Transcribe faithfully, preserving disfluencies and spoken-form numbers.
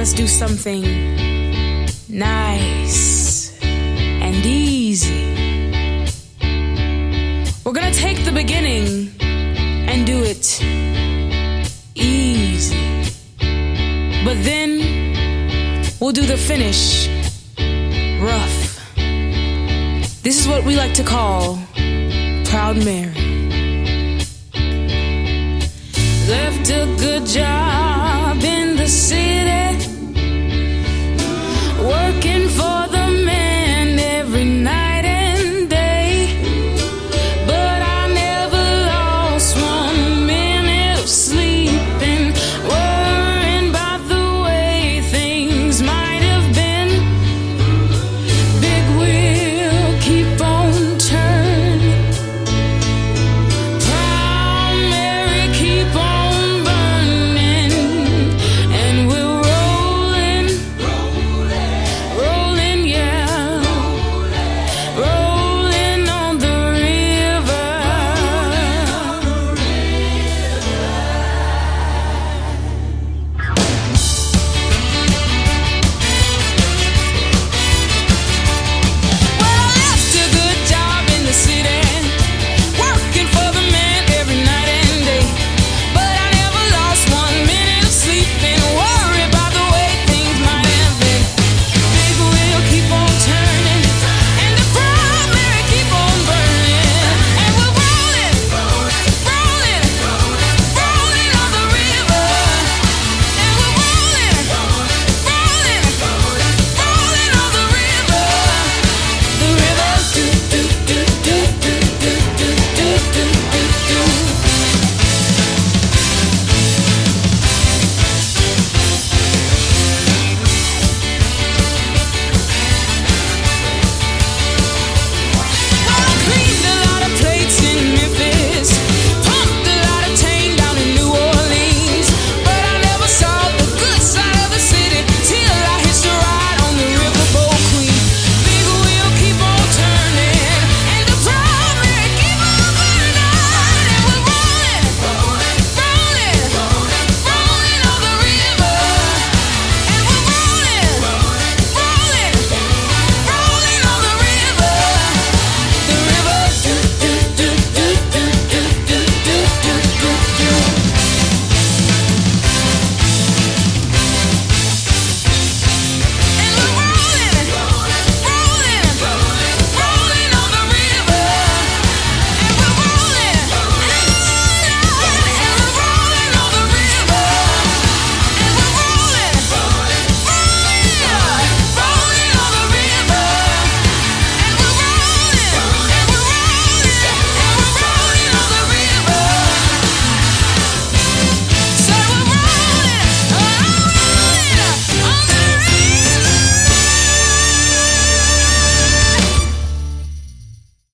us do something nice and easy. We're gonna take the beginning and do it easy. But then we'll do the finish rough. This is what we like to call Proud Mary. Left a good job in the city,